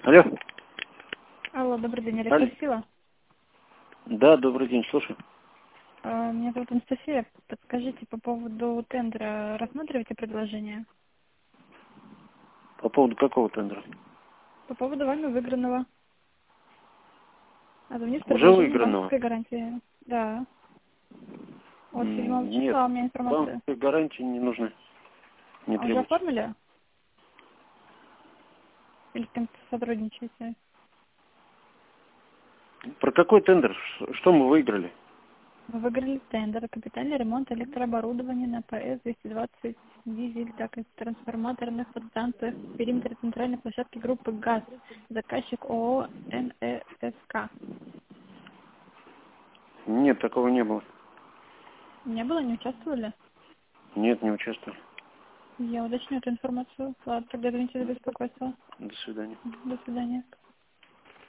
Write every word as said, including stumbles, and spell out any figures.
Алло. Алло, добрый день, Алло. Электросила. Да, добрый день, слушаю. А, Меня зовут Анастасия. Подскажите по поводу тендера. Рассматриваете предложение? По поводу какого тендера? По поводу вами выигранного. А звоню с Уже предложением выигранного? банковской гарантии. Да. От седьмого М, Нет, числа у меня информация. банковской гарантии не нужны, не А уже требуется. оформили? Или с кем-то сотрудничаете? Про какой тендер? Ш- Что мы выиграли? Вы выиграли тендер. Капитальный ремонт электрооборудования на ПС двести двадцать дизель, так и трансформаторных подстанциях в периметре центральной площадки группы ГАЗ. Заказчик ООО НЭСК. Нет, такого не было. Не было, не участвовали? Нет, не участвовали. Я уточню эту информацию. Ладно, тогда извините за беспокойство. До свидания. До свидания.